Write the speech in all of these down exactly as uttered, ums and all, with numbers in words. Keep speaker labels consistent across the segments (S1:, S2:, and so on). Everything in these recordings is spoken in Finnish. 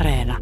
S1: Areena.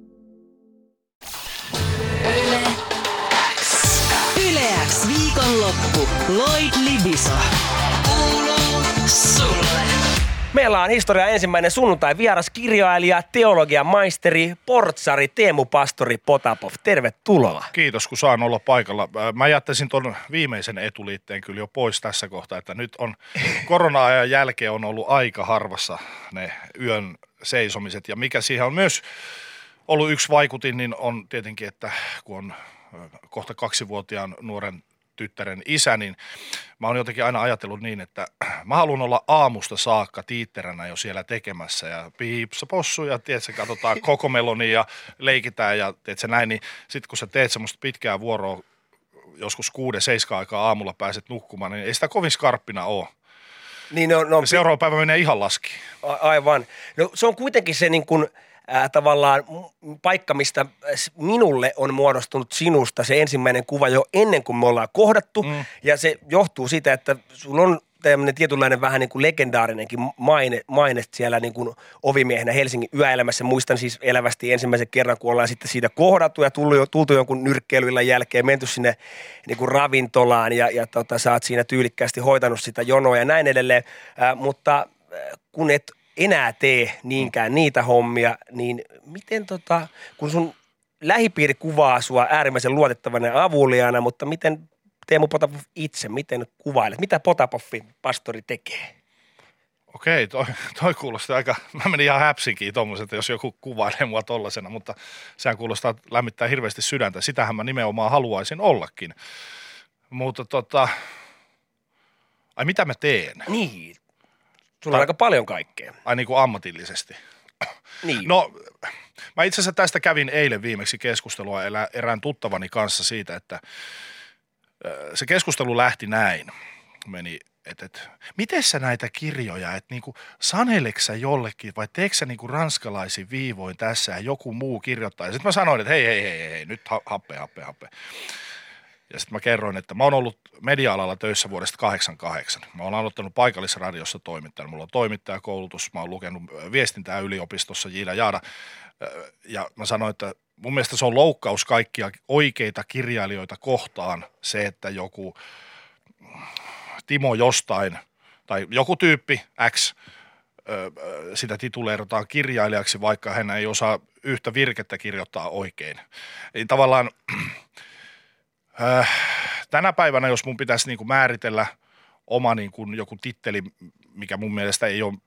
S1: Yle X. Yle X viikonloppu. Lloyd Libiso. Kuuluu sulle.
S2: Meillä on historia ensimmäinen sunnuntai vieras kirjailija, teologian maisteri, portsari Teemu Pastori Potapov. Tervetuloa.
S3: Kiitos, kun saan olla paikalla. Mä jättäisin tuon viimeisen etuliitteen kyllä jo pois tässä kohtaa, että nyt on korona-ajan jälkeen on ollut aika harvassa ne yön seisomiset. Ja mikä siihen on myös ollut yksi vaikutin, niin on tietenkin, että kun on kohta kaksivuotiaan nuoren tyttären isä, niin mä oon jotenkin aina ajatellut niin, että mä haluan olla aamusta saakka tiitteränä jo siellä tekemässä ja piipsa possu ja tiedätkö, katsotaan koko meloni ja leikitään ja tiedätkö näin, niin sit kun sä teet semmoista pitkää vuoroa, joskus kuuden, seiskaan aikaa aamulla pääset nukkumaan, niin ei sitä kovin skarppina ole.
S2: Niin no, no,
S3: seuraava päivä menee ihan laski.
S2: A- aivan. No se on kuitenkin se niin kuin Äh, tavallaan paikka, mistä minulle on muodostunut sinusta se ensimmäinen kuva jo ennen kuin me ollaan kohdattu. Mm. Ja se johtuu siitä, että sulla on tämmöinen tietynlainen vähän niin kuin legendaarinenkin maine, maine siellä niin kuin ovimiehenä Helsingin yöelämässä. Muistan siis elävästi ensimmäisen kerran, kun ollaan sitten siitä kohdattu ja tultu, tultu jonkun nyrkkeilyllä jälkeen, menty sinne niin kuin ravintolaan ja, ja tota, sä oot siinä tyylikkäästi hoitanut sitä jonoa ja näin edelleen. Äh, mutta kun et enää tee niinkään niitä hommia, niin miten tota, kun sun lähipiiri kuvaa sua äärimmäisen luotettavana ja avuliaana, mutta miten Teemu Potapov itse, miten kuvailet? Mitä Potapovin pastori tekee?
S3: Okei, toi, toi kuulostaa aika, mä menin ihan häpsinkiin tommosen, että jos joku kuvailee mua tollasena, mutta sehän kuulostaa lämmittää hirveästi sydäntä. Sitähän mä nimenomaan haluaisin ollakin. Mutta tota, ai mitä mä teen?
S2: Niin. Sulla on aika paljon kaikkea.
S3: Ai niin kuin ammatillisesti.
S2: Niin.
S3: No, mä itse asiassa tästä kävin eilen viimeksi keskustelua erään tuttavani kanssa siitä, että se keskustelu lähti näin. Meni, että et, miten sä näitä kirjoja, että niinku saneleksä sä jollekin vai teekö sä niinku ranskalaisin viivoin tässä ja joku muu kirjoittaa. Ja sitten mä sanoin, että hei, hei, hei, hei, nyt happe, happe, happe. Ja sitten mä kerroin, että mä oon ollut media-alalla töissä vuodesta kahdeksankymmentäkahdeksan. Mä oon aloittanut paikallisradiossa toimittajana. Mulla on toimittajakoulutus, mä oon lukenut viestintää yliopistossa, jiida jaada. Ja mä sanoin, että mun mielestä se on loukkaus kaikkia oikeita kirjailijoita kohtaan se, että joku Timo jostain tai joku tyyppi X sitä tituleerataan kirjailijaksi, vaikka hän ei osaa yhtä virkettä kirjoittaa oikein. Eli tavallaan tänä päivänä, jos mun pitäisi niin kuin määritellä oma niin kuin joku titteli, mikä mun mielestä ei ole,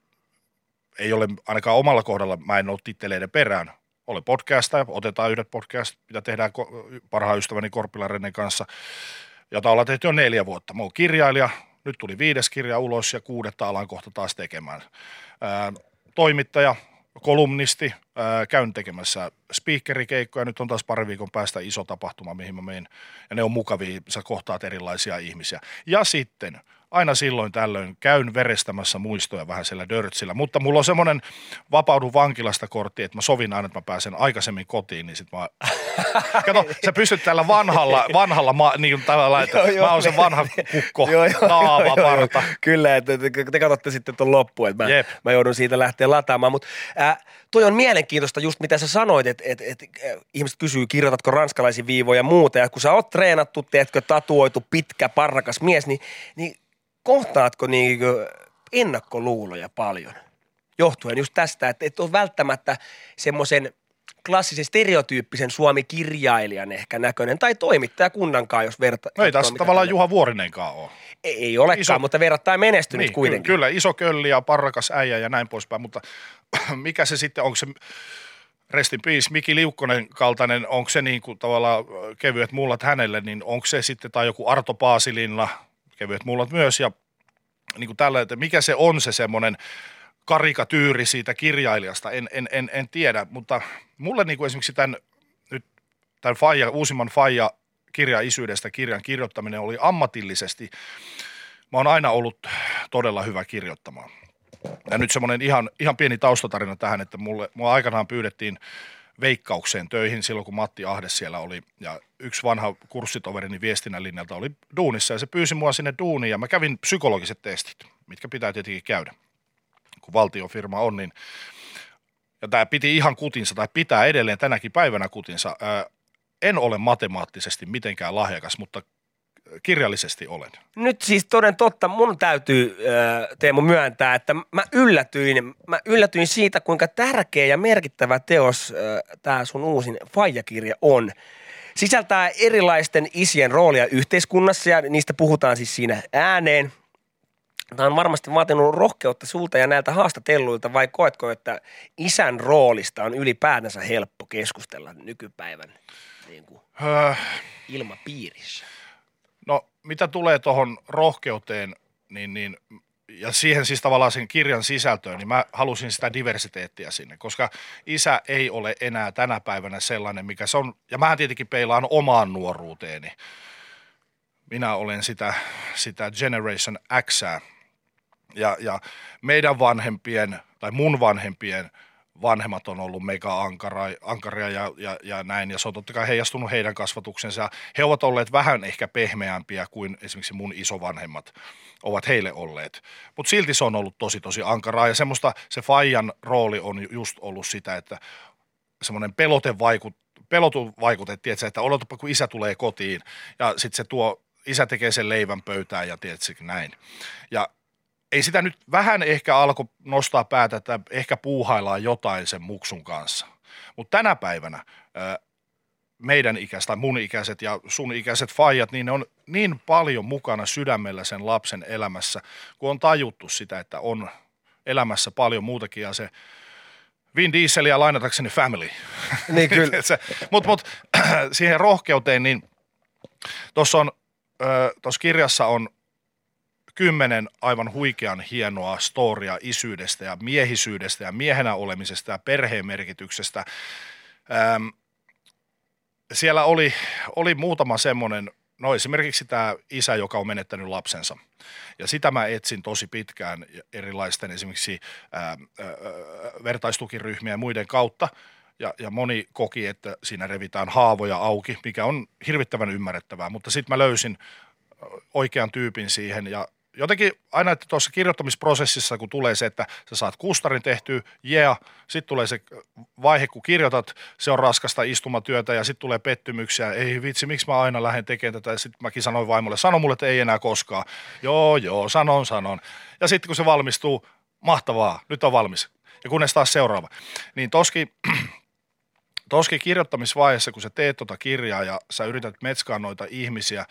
S3: ei ole ainakaan omalla kohdalla, mä en ole titteleiden perään. Ole podcastaja, otetaan yhdet podcast, mitä tehdään parhaan ystäväni Korpila Rennen kanssa, jota ollaan tehty jo neljä vuotta. Mä oon kirjailija, nyt tuli viides kirja ulos ja kuudetta alan kohta taas tekemään. Ää, toimittaja, kolumnisti, ää, käyn tekemässä speakerikeikkoja, nyt on taas pari viikon päästä iso tapahtuma, mihin mä menen, ja ne on mukavia, sä kohtaat erilaisia ihmisiä. Ja sitten aina silloin tällöin käyn verestämässä muistoja vähän siellä dörtsillä, mutta mulla on semmoinen vapaudu vankilasta kortti, että mä sovin aina, että mä pääsen aikaisemmin kotiin, niin sit mä, kato, sä pystyt tällä vanhalla, vanhalla ma... niin tavallaan, että joo, mä oon se vanha kukko, naava, parta.
S2: Kyllä, että te katsotte sitten tuon loppuun, että mä, mä joudun siitä lähteä lataamaan, mutta äh, toi on mielenkiintoista just mitä sä sanoit, että et, et, äh, ihmiset kysyy, kirjoitatko ranskalaisia viivoja ja muuta, ja kun sä oot treenattu, teetkö tatuoitu, pitkä, parrakas mies, niin, niin kohtaatko niinku ennakkoluuloja paljon? Johtuen just tästä, että et ole välttämättä semmoisen klassisen stereotyyppisen Suomi-kirjailijan ehkä näköinen, tai toimittajakunnankaan, jos vertaa.
S3: No ei tässä tavallaan Juha Vuorinenkaan ole.
S2: Ei, ei olekaan, iso, mutta verrattain menestynyt
S3: niin,
S2: kuitenkin.
S3: Kyllä, iso kölli ja parrakas äijä ja näin poispäin, mutta mikä se sitten, onko se rest in peace, Miki Liukkonen kaltainen, onko se niin kuin tavallaan kevyet mullat hänelle, niin onko se sitten, tai joku Arto Paasilinna, kevyet mullat myös, ja niin kuin tällä, että mikä se on se semmoinen karikatyyri siitä kirjailijasta, en, en, en, en tiedä, mutta mulle niin kuin esimerkiksi tämän, nyt, tämän Faija, uusimman Faija kirjan isyydestä kirjan kirjoittaminen oli ammatillisesti, mä oon aina ollut todella hyvä kirjoittamaan. Ja nyt semmoinen ihan, ihan pieni taustatarina tähän, että mulle, mua aikanaan pyydettiin Veikkaukseen töihin silloin, kun Matti Ahde siellä oli, ja yksi vanha kurssitoverini viestinnän linjalta oli duunissa, ja se pyysi mua sinne duuniin, ja mä kävin psykologiset testit, mitkä pitää tietenkin käydä, kun valtiofirma on, niin ja tämä piti ihan kutinsa, tai pitää edelleen tänäkin päivänä kutinsa, ää, en ole matemaattisesti mitenkään lahjakas, mutta kirjallisesti olen.
S2: Nyt siis toden totta, mun täytyy Teemu myöntää, että mä yllätyin, mä yllätyin siitä, kuinka tärkeä ja merkittävä teos tämä sun uusin Faija-kirja on. Sisältää erilaisten isien roolia yhteiskunnassa ja niistä puhutaan siis siinä ääneen. Tämä on varmasti vaatinut rohkeutta sulta ja näiltä haastatelluilta, vai koetko, että isän roolista on ylipäätänsä helppo keskustella nykypäivän niin kuin,
S3: öö.
S2: ilmapiirissä?
S3: No mitä tulee tuohon rohkeuteen niin, niin, ja siihen siis tavallaan sen kirjan sisältöön, niin mä halusin sitä diversiteettiä sinne, koska isä ei ole enää tänä päivänä sellainen, mikä se on, ja mähän tietenkin peilaan omaan nuoruuteeni. Minä olen sitä, sitä Generation Xää ja, ja meidän vanhempien tai mun vanhempien vanhemmat on ollut mega-ankaria ja, ja, ja näin, ja se on totta kai heijastunut heidän kasvatuksensa. He ovat olleet vähän ehkä pehmeämpiä kuin esimerkiksi mun isovanhemmat ovat heille olleet. Mutta silti se on ollut tosi tosi ankaraa, ja semmoista se faijan rooli on just ollut sitä, että semmoinen pelotevaikut, pelotuvaikute, tiedätkö, että odotapa kun isä tulee kotiin, ja sitten se tuo, isä tekee sen leivän pöytään, ja tiedätkö, näin. Ja ei sitä nyt vähän ehkä alkoi nostaa päätä, että ehkä puuhaillaan jotain sen muksun kanssa. Mutta tänä päivänä meidän ikäiset tai mun ikäiset ja sun ikäiset faijat, niin ne on niin paljon mukana sydämellä sen lapsen elämässä, kun on tajuttu sitä, että on elämässä paljon muutakin ja se Vin Dieselia lainatakseni family.
S2: Niin kyllä.
S3: Mutta mut, siihen rohkeuteen, niin tuossa on, tuossa kirjassa on kymmenen aivan huikean hienoa storia isyydestä ja miehisyydestä ja miehenä olemisesta ja perheen merkityksestä. Ähm, siellä oli, oli muutama semmoinen, no esimerkiksi tämä isä, joka on menettänyt lapsensa. Ja sitä mä etsin tosi pitkään erilaisten esimerkiksi ää, ää, vertaistukiryhmien ja muiden kautta. Ja, ja moni koki, että siinä revitään haavoja auki, mikä on hirvittävän ymmärrettävää. Mutta sitten mä löysin oikean tyypin siihen ja jotenkin aina, että tuossa kirjoittamisprosessissa, kun tulee se, että sä saat kustarin tehtyä, yeah, sitten tulee se vaihe, kun kirjoitat, se on raskasta istumatyötä ja sitten tulee pettymyksiä, ei vitsi, miksi mä aina lähden tekemään tätä, ja sitten mäkin sanoin vaimolle, sano mulle, että ei enää koskaan, joo, joo, sanon, sanon, ja sitten kun se valmistuu, mahtavaa, nyt on valmis, ja kunnes taas seuraava, niin toski, toski kirjoittamisvaiheessa, kun sä teet tota kirjaa ja sä yrität metskaa noita ihmisiä,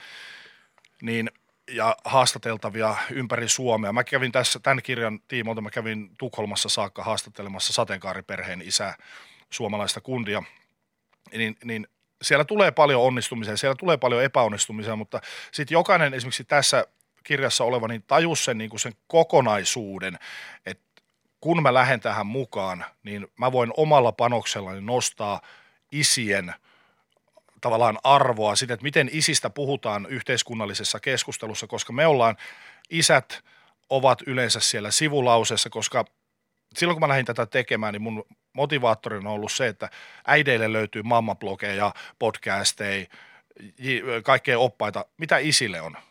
S3: niin ja haastateltavia ympäri Suomea. Mä kävin tässä tämän kirjan tiimoilta, mä kävin Tukholmassa saakka haastattelemassa sateenkaariperheen isää, suomalaista kundia, niin, niin siellä tulee paljon onnistumisia, siellä tulee paljon epäonnistumisia, mutta sitten jokainen esimerkiksi tässä kirjassa oleva, niin tajus sen, niin kuin sen kokonaisuuden, että kun mä lähden tähän mukaan, niin mä voin omalla panoksellani nostaa isien tavallaan arvoa sitä, että miten isistä puhutaan yhteiskunnallisessa keskustelussa, koska me ollaan, isät ovat yleensä siellä sivulauseessa, koska silloin kun mä lähdin tätä tekemään, niin mun motivaattorina on ollut se, että äideille löytyy mammablogeja, podcasteja, kaikkea oppaita. Mitä isille on?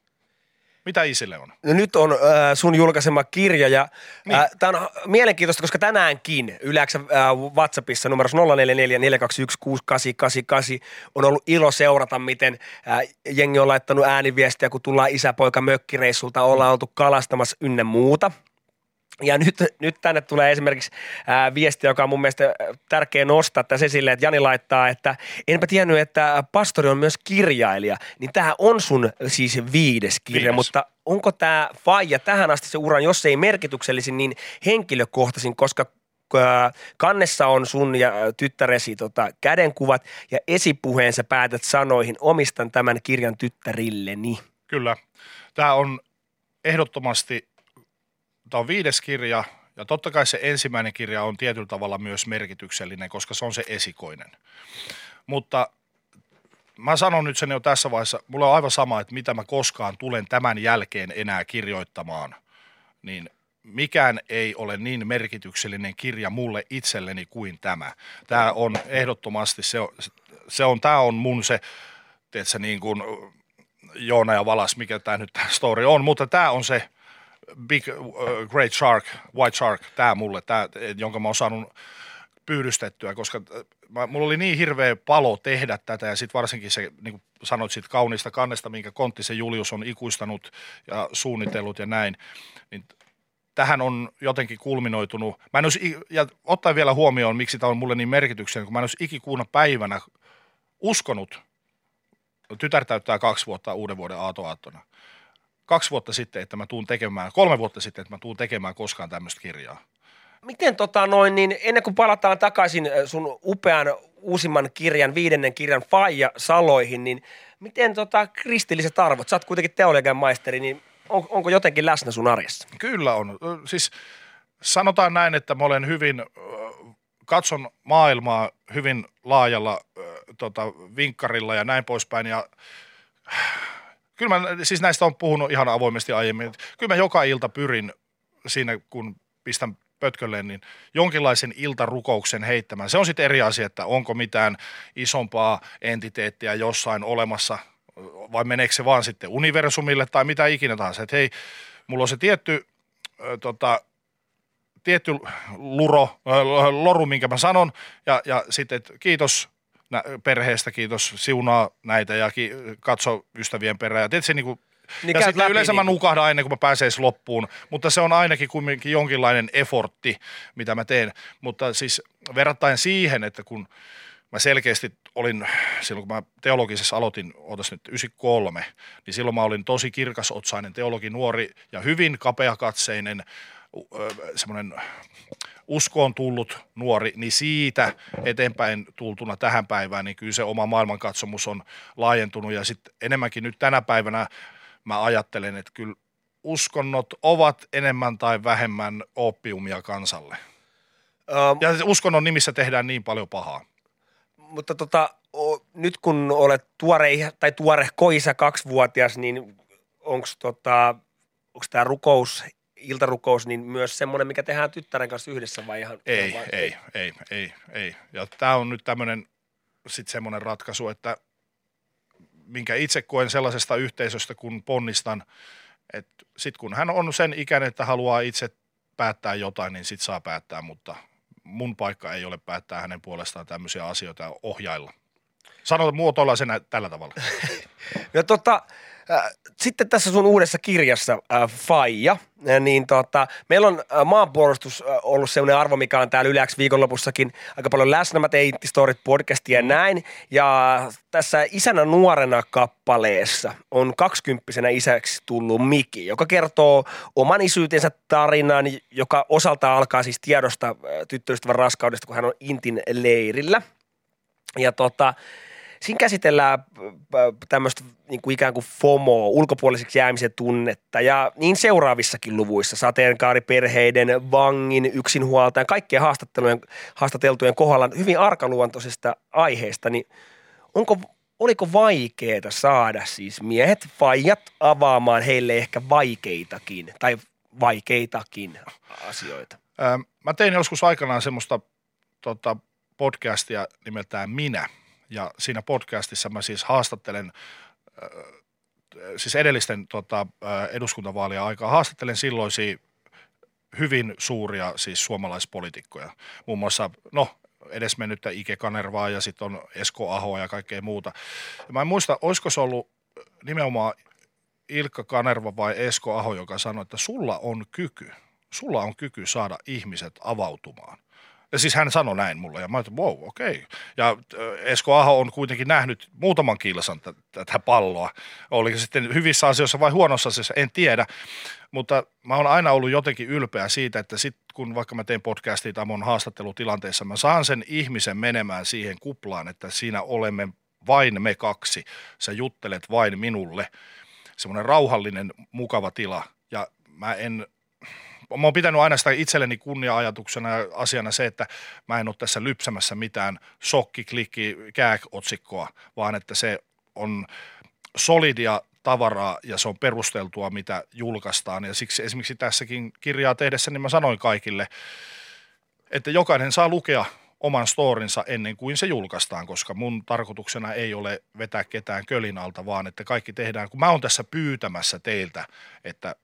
S3: Mitä isille on?
S2: No nyt on äh, sun julkaisema kirja ja niin. äh, tämä on mielenkiintoista, koska tänäänkin Yle-X:n äh, WhatsAppissa numerossa nolla neljä neljä neljä kaksi yksi kuusi kahdeksan kahdeksan kahdeksan on ollut ilo seurata, miten äh, jengi on laittanut ääniviestiä, kun tullaan isäpoika mökkireissulta, ollaan oltu kalastamassa ynnä muuta. Ja nyt, nyt tänne tulee esimerkiksi ää, viesti, joka on mun mielestä tärkeä nostaa tässä esille, että Jani laittaa, että enpä tiennyt, että pastori on myös kirjailija. Niin tämä on sun siis viides kirja, viides. Mutta onko tämä faija tähän asti se uran, jos ei merkityksellisin, niin henkilökohtaisin, koska ää, kannessa on sun ja tyttäresi tota, kädenkuvat ja esipuheen sä päätät sanoihin, omistan tämän kirjan tyttärilleni.
S3: Kyllä, tämä on ehdottomasti. Tämä on viides kirja ja totta kai se ensimmäinen kirja on tietyllä tavalla myös merkityksellinen, koska se on se esikoinen. Mutta mä sanon nyt sen jo tässä vaiheessa, mulla on aivan sama, että mitä mä koskaan tulen tämän jälkeen enää kirjoittamaan, niin mikään ei ole niin merkityksellinen kirja mulle itselleni kuin tämä. Tämä on ehdottomasti, se on, se on, tämä on mun se, tiedätkö, niin kuin Joona ja Valas, mikä tämä nyt tämä story on, mutta tämä on se Big uh, Great Shark, White Shark, tämä mulle, tää, jonka mä oon saanut pyydystettyä, koska mä, mulla oli niin hirveä palo tehdä tätä ja sitten varsinkin se, niin kuin sanoit siitä kauniista kannesta, minkä Konttisen Julius on ikuistanut ja suunnitellut ja näin, niin tähän on jotenkin kulminoitunut. Mä en olisi, ja ottaen vielä huomioon, miksi tämä on mulle niin merkityksellinen, kun mä en olisi ikikuuna päivänä uskonut, tytär täyttää kaksi vuotta uuden vuoden aatoaattona, kaksi vuotta sitten, että mä tuun tekemään, kolme vuotta sitten, että mä tuun tekemään koskaan tämmöistä kirjaa.
S2: Miten tota noin, niin ennen kuin palataan takaisin sun upean uusimman kirjan, viidennen kirjan Faija Saloihin, niin miten tota kristilliset arvot, sä oot kuitenkin teologian maisteri, niin on, onko jotenkin läsnä sun arjessa?
S3: Kyllä on. Siis sanotaan näin, että mä olen hyvin, katson maailmaa hyvin laajalla tota, vinkkarilla ja näin poispäin ja kyllä mä siis näistä on puhunut ihan avoimesti aiemmin. Kyllä mä joka ilta pyrin siinä, kun pistän pötkölleen, niin jonkinlaisen iltarukouksen heittämään. Se on sitten eri asia, että onko mitään isompaa entiteettiä jossain olemassa, vai meneekö se vaan sitten universumille tai mitä ikinä tahansa. Että hei, mulla on se tietty, äh, tota, tietty luro, äh, loru, minkä mä sanon, ja, ja sitten kiitos perheestä, kiitos, siunaa näitä ja ki- katso ystävien perään. Ja tietysti niin kuin niin ja sitten yleensä niin mä nukahdan aina, kun mä pääsen loppuun, mutta se on ainakin kuitenkin jonkinlainen effortti, mitä mä teen. Mutta siis verrattain siihen, että kun mä selkeästi olin, silloin kun mä teologisessa aloitin, ootas nyt yhdeksänkymmentäkolme, niin silloin mä olin tosi kirkasotsainen teologi nuori ja hyvin kapeakatseinen, semmoinen uskoon tullut nuori, niin siitä eteenpäin tultuna tähän päivään, niin kyllä se oma maailmankatsomus on laajentunut ja sitten enemmänkin nyt tänä päivänä mä ajattelen, että kyllä uskonnot ovat enemmän tai vähemmän oppiumia kansalle. Um, ja uskonnon nimissä tehdään niin paljon pahaa.
S2: Mutta tota, o, nyt kun olet tuore, tai tuore koisa kaksivuotias, niin onko tota, tämä rukous, iltarukous, niin myös semmoinen, mikä tehdään tyttären kanssa yhdessä vai ihan?
S3: Ei,
S2: vai?
S3: ei, ei, ei, ei. Ja tämä on nyt tämmöinen sitten semmoinen ratkaisu, että minkä itse koen sellaisesta yhteisöstä, kun ponnistan, että sitten kun hän on sen ikäinen, että haluaa itse päättää jotain, niin sitten saa päättää, mutta mun paikka ei ole päättää hänen puolestaan tämmöisiä asioita ja ohjailla. Sanotaan muotoillaan sen tällä tavalla.
S2: No tota, äh, sitten tässä sun uudessa kirjassa äh, Faija, äh, niin tota, meillä on äh, maanpuolustus äh, ollut sellainen arvo, mikä on täällä Yle X viikonlopussakin aika paljon läsnä. Mä tein Intti Storit podcastia ja näin. Ja tässä Isänä nuorena kappaleessa on kaksikymppisenä isäksi tullut Miki, joka kertoo oman isyytensä tarinan, joka osaltaan alkaa siis tiedosta äh, tyttöystävän raskaudesta, kun hän on Intin leirillä. Ja tota, siinä käsitellään tämmöistä niin kuin ikään kuin FOMOa, ulkopuoliseksi jäämisen tunnetta ja niin seuraavissakin luvuissa, sateenkaariperheiden, vangin, yksinhuoltajan, kaikkien haastattelujen, haastateltujen kohdalla hyvin arkaluontoisesta aiheesta, niin onko, oliko vaikeaa saada siis miehet, faijat avaamaan heille ehkä vaikeitakin tai vaikeitakin asioita?
S3: Ää, mä tein joskus aikanaan semmoista tota, podcastia nimeltään Minä. Ja siinä podcastissa mä siis haastattelen, äh, siis edellisten tota, äh, eduskuntavaalien aikaa, haastattelen silloisia hyvin suuria siis suomalaispoliitikkoja. Muun muassa, no, edesmennyttä Ike Kanervaa ja sitten on Esko Ahoa ja kaikkea muuta. Ja mä en muista, olisiko se ollut nimenomaan Ilkka Kanerva vai Esko Aho, joka sanoi, että sulla on kyky, sulla on kyky saada ihmiset avautumaan. Ja siis hän sanoi näin mulle ja mä ajattelin, wow, okei. Okay. Ja Esko Aho on kuitenkin nähnyt muutaman kilsan t- tätä palloa. Oliko sitten hyvissä asioissa vai huonossa asioissa, en tiedä. Mutta mä oon aina ollut jotenkin ylpeä siitä, että sit kun vaikka mä teen podcastia tai mun haastattelutilanteessa, mä saan sen ihmisen menemään siihen kuplaan, että siinä olemme vain me kaksi. Sä juttelet vain minulle. Semmoinen rauhallinen, mukava tila. Ja mä en... Mä oon pitänyt aina sitä itselleni kunnia-ajatuksena ja asiana se, että mä en ole tässä lypsämässä mitään shokki, klikki, kääk-otsikkoa, vaan että se on solidia tavaraa ja se on perusteltua, mitä julkaistaan. Ja siksi esimerkiksi tässäkin kirjaa tehdessä, niin mä sanoin kaikille, että jokainen saa lukea oman storinsa ennen kuin se julkaistaan, koska mun tarkoituksena ei ole vetää ketään kölin alta, vaan että kaikki tehdään, kun mä oon tässä pyytämässä teiltä, että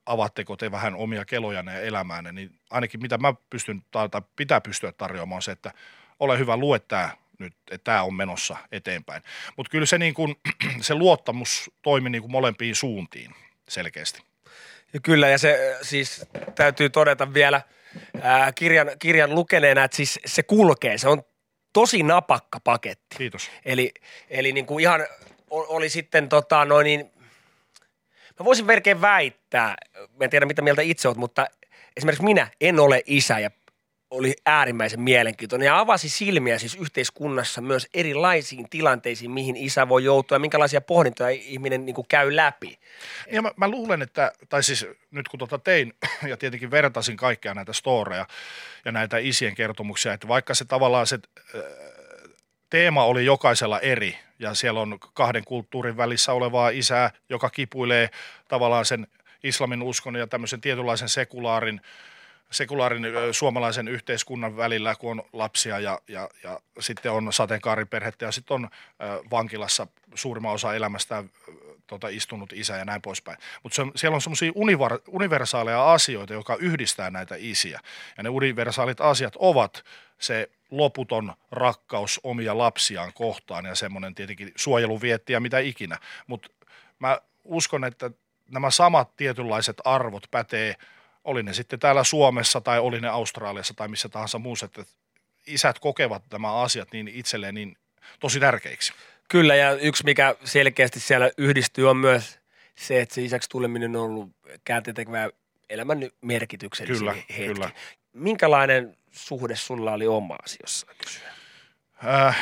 S3: avatteko te vähän omia kelojanne ja elämäänne, niin ainakin mitä mä pystyn, tai pitää pystyä tarjoamaan on se, että ole hyvä, lue tämä nyt, että tämä on menossa eteenpäin. Mutta kyllä se, niin kun, se luottamus toimi niin kuin molempiin suuntiin selkeästi.
S2: Ja kyllä, ja se siis täytyy todeta vielä ää, kirjan, kirjan lukeneena, että siis se kulkee, se on tosi napakka paketti.
S3: Kiitos.
S2: Eli, eli niin kuin ihan oli sitten tota noin niin, mä voisin melkein väittää, mä en tiedä mitä mieltä itse oot, mutta esimerkiksi minä en ole isä ja oli äärimmäisen mielenkiintoinen ja avasi silmiä siis yhteiskunnassa myös erilaisiin tilanteisiin, mihin isä voi joutua ja minkälaisia pohdintoja ihminen niin kuin käy läpi.
S3: Ja mä, mä luulen, että, tai siis nyt kun tota tein ja tietenkin vertasin kaikkia näitä storeja ja näitä isien kertomuksia, että vaikka se tavallaan se äh, teema oli jokaisella eri ja siellä on kahden kulttuurin välissä olevaa isää, joka kipuilee tavallaan sen islamin uskon ja tämmöisen tietynlaisen sekulaarin sekulaarin suomalaisen yhteiskunnan välillä, kun on lapsia ja, ja, ja sitten on sateenkaariperhettä ja sitten on äh, vankilassa suurimman osa elämästään äh, tota, istunut isä ja näin poispäin. Mutta siellä on semmoisia universaaleja asioita, jotka yhdistää näitä isiä. Ja ne universaalit asiat ovat se loputon rakkaus omia lapsiaan kohtaan ja semmoinen tietenkin suojeluvietti ja mitä ikinä. Mutta mä uskon, että nämä samat tietynlaiset arvot pätee oli ne sitten täällä Suomessa tai oli ne Australiassa tai missä tahansa muussa, että isät kokevat nämä asiat niin itselleen niin tosi tärkeiksi.
S2: Kyllä, ja yksi mikä selkeästi siellä yhdistyy on myös se, että se isäksi tuleminen on ollut käänteentekevää elämän merkityksellisin
S3: kyllä,
S2: hetki.
S3: Kyllä.
S2: Minkälainen suhde sulla oli oma asiossa kysyä?
S3: Äh,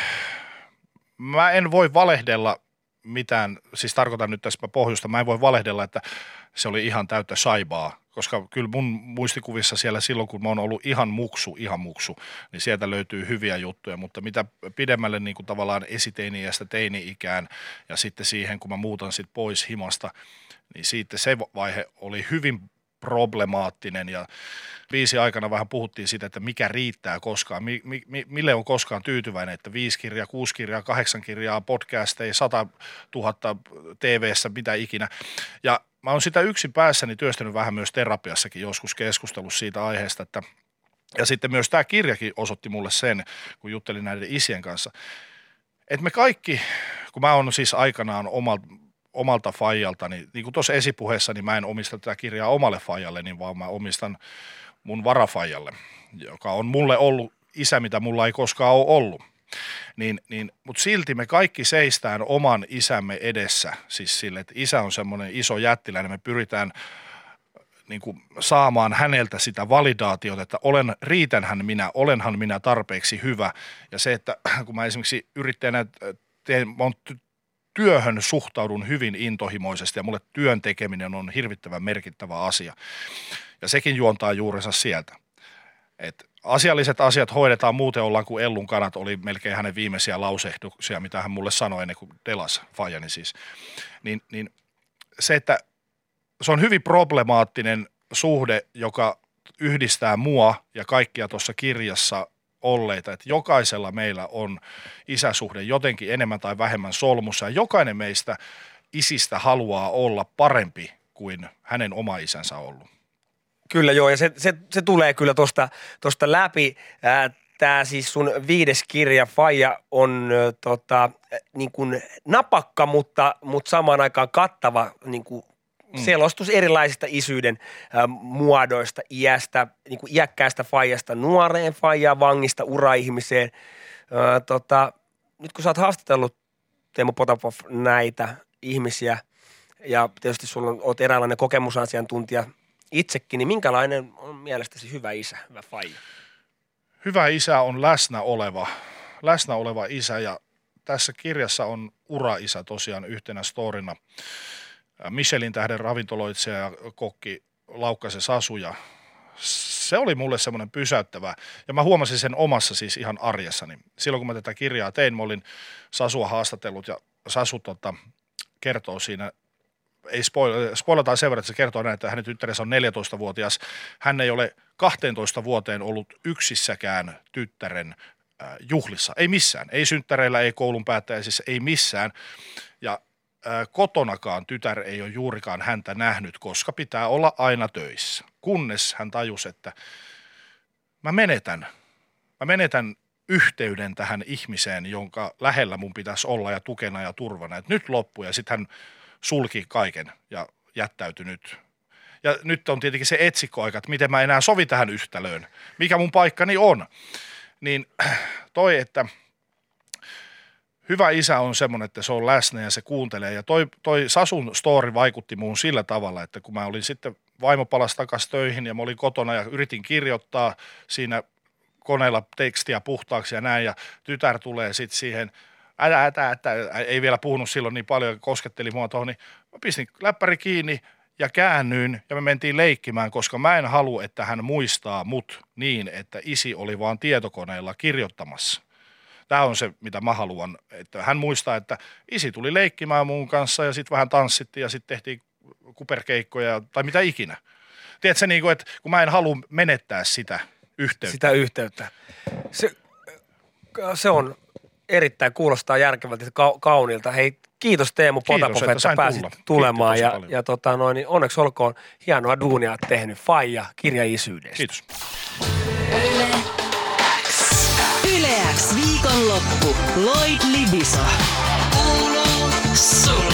S3: mä en voi valehdella mitään, siis tarkoitan nyt tässä pohjusta, mä en voi valehdella, että se oli ihan täyttä saibaa, koska kyllä mun muistikuvissa siellä silloin, kun mä oon ollut ihan muksu, ihan muksu, niin sieltä löytyy hyviä juttuja, mutta mitä pidemmälle niin kuin tavallaan esiteini-iästä teini-ikään ja sitten siihen, kun mä muutan sitten pois himasta, niin siitä se vaihe oli hyvin problemaattinen ja viisi aikana vähän puhuttiin siitä, että mikä riittää koskaan, mi, mi, mille on koskaan tyytyväinen, että viisi kirjaa, kuusi kirjaa, kahdeksan kirjaa, podcasteja, sata tuhatta T V:ssä, mitä ikinä. Ja mä oon sitä yksin päässäni työstänyt vähän myös terapiassakin joskus keskustelussa siitä aiheesta, että ja sitten myös tämä kirjakin osoitti mulle sen, kun juttelin näiden isien kanssa, että me kaikki, kun mä oon siis aikanaan omalta omalta faijaltani, niin kuin tuossa esipuheessa, niin mä en omista tätä kirjaa omalle faijalleni, vaan mä omistan mun varafaijalle, joka on mulle ollut isä, mitä mulla ei koskaan ole ollut. Niin, niin, mutta silti me kaikki seistään oman isämme edessä, siis sille, että isä on semmoinen iso jättiläinen, me pyritään niin kuin saamaan häneltä sitä validaatiota, että olen, riitänhän minä, olenhan minä tarpeeksi hyvä. Ja se, että kun mä esimerkiksi yrittäjänä teen, mä oon työhön suhtaudun hyvin intohimoisesti ja mulle työn tekeminen on hirvittävän merkittävä asia. Ja sekin juontaa juurensa sieltä. Et asialliset asiat hoidetaan, muuten ollaan kuin Ellun kanat, oli melkein hänen viimeisiä lausehduksia, mitä hän mulle sanoi ennen kuin delas faijani siis. Niin, niin se, että se on hyvin problemaattinen suhde, joka yhdistää mua ja kaikkia tuossa kirjassa olleita, että jokaisella meillä on isäsuhde jotenkin enemmän tai vähemmän solmussa ja jokainen meistä isistä haluaa olla parempi kuin hänen oma isänsä ollut.
S2: Kyllä joo, ja se, se, se tulee kyllä tuosta tosta läpi. Tämä siis sun viides kirja, Faija, on tota, niin kuin napakka, mutta, mutta samaan aikaan kattava niin kuin selostus erilaisista isyyden ä, muodoista, iästä, niin kuin iäkkäästä faijasta, nuoreen faijaan, vangista, ura-ihmiseen. Ä, tota, nyt kun sä oot haastatellut, Teemu Potapov, näitä ihmisiä, ja tietysti sulla on, oot eräänlainen kokemusasiantuntija itsekin, niin minkälainen on mielestäsi hyvä isä, hyvä faija?
S3: Hyvä isä on läsnä oleva, läsnä oleva isä, ja tässä kirjassa on ura-isä tosiaan yhtenä storina. Michelin tähden ravintoloitsija ja kokki Laukkasen Sasu, ja se oli mulle semmoinen pysäyttävä, ja mä huomasin sen omassa siis ihan arjessani. Silloin kun mä tätä kirjaa tein, mä olin Sasua haastatellut, ja Sasu tota, kertoo siinä, ei spoil, spoilataan sen verran, että se kertoo näin, että hänen tyttärensä on neljätoistavuotias, hän ei ole kahteentoista vuoteen ollut yksissäkään tyttären äh, juhlissa, ei missään, ei synttäreillä, ei koulun päättäjäisissä, ei missään, ja kotonakaan tytär ei ole juurikaan häntä nähnyt, koska pitää olla aina töissä. Kunnes hän tajusi, että mä menetän, mä menetän yhteyden tähän ihmiseen, jonka lähellä mun pitäisi olla ja tukena ja turvana. Et nyt loppu ja sitten hän sulki kaiken ja jättäytyi nyt. Ja nyt on tietenkin se etsikkoaika, että miten mä enää sovi tähän yhtälöön, mikä mun paikkani on. Niin toi, että hyvä isä on semmoinen, että se on läsnä ja se kuuntelee. Ja toi, toi Sasun story vaikutti muun sillä tavalla, että kun mä olin sitten vaimo palasi takaisin töihin ja mä olin kotona ja yritin kirjoittaa siinä koneella tekstiä puhtaaksi ja näin. Ja tytär tulee sitten siihen, älä, ätä, ätä, ei vielä puhunut silloin niin paljon, kosketteli mua tuohon, niin mä pistin läppäri kiinni ja käännyin ja me mentiin leikkimään, koska mä en halua, että hän muistaa mut niin, että isi oli vaan tietokoneella kirjoittamassa. Tämä on se, mitä mä haluan, että hän muistaa, että isi tuli leikkimään mun kanssa ja sitten vähän tanssittiin ja sitten tehtiin kuperkeikkoja tai mitä ikinä. Tiedätkö, niin kuin, että kun mä en halua menettää sitä yhteyttä.
S2: Sitä yhteyttä. Se, se on erittäin, kuulostaa järkevältä ja kauniilta. Hei, kiitos Teemu Potapov, että, että pääsit tulla. tulemaan. Ja, ja tota noin, niin onneksi olkoon hienoa duunia tehnyt faija kirjaisyydestä.
S3: Kiitos.
S1: Yle X viikonloppu. Lloyd Libiso. Kuuluu sulle.